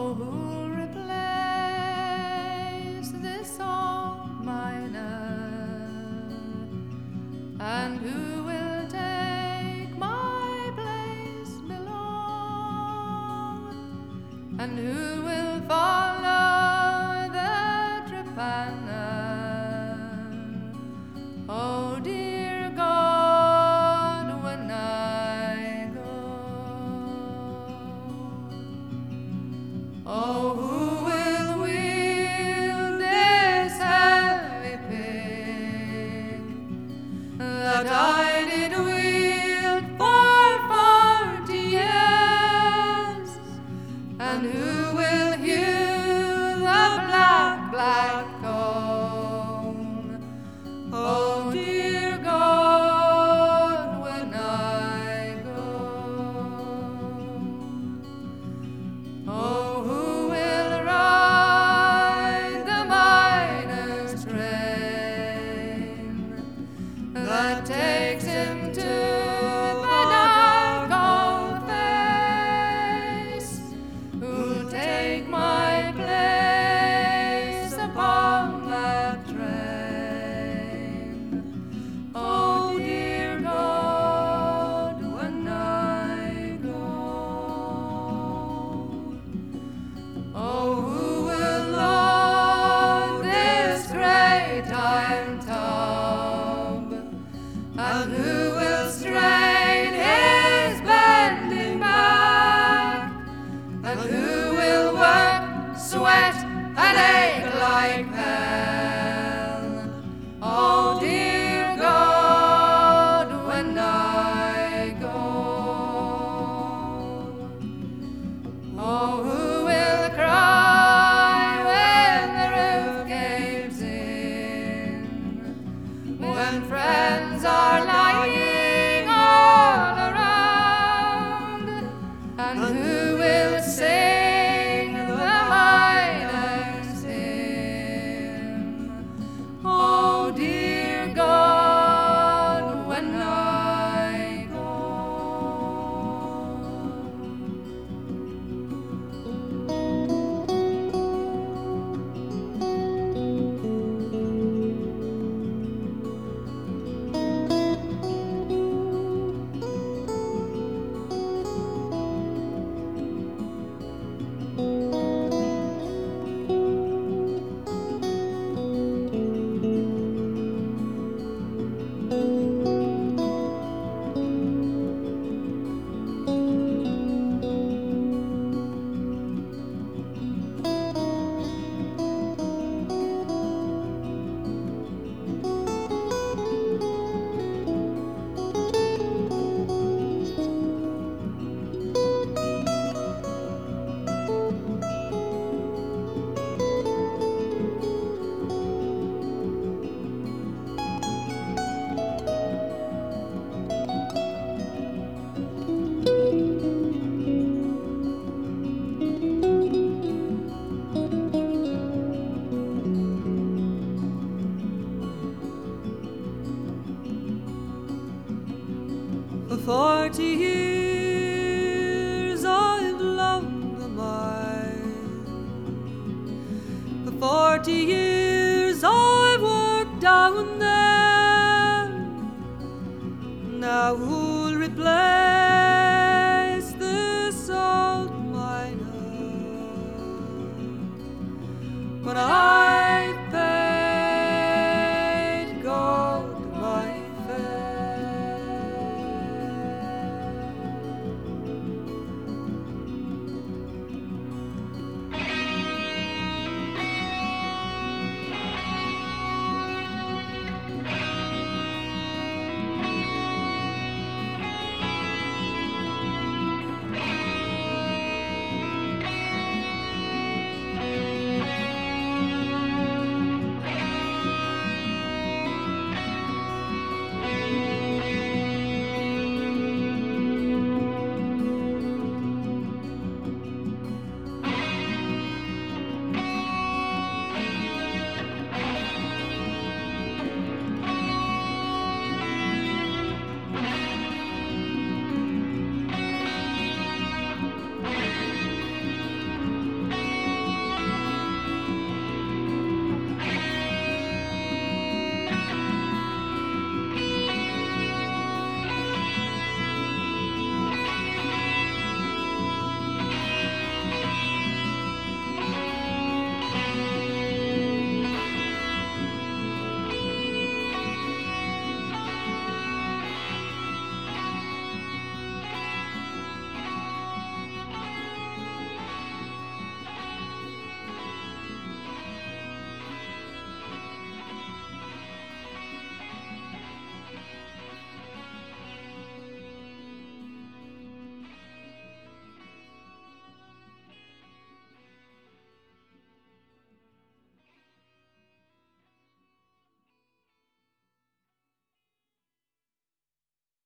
Oh, who'll replace this old miner? And who will take my place below? And who will follow the trepanner? Oh, dear God, when I go. Oh, who will wield this heavy pick that I did wield for 40 years? And who will hew the black, black comb? Oh, dear God, when I go. Oh, who will ride the miner's train that takes him to the dark old face? Who'll take my place upon that train? Oh, dear God, when I go. Oh, who will load this great iron tub? And who will strain his bending back? And who will work, sweat, and ache like hell? Oh, dear God, when I go. Oh, who will cry when the roof caves in, when friends are lying all around? And who will sing the miner's hymn? Oh, dear God, when I go. For 40 years I've loved the mine. For 40 years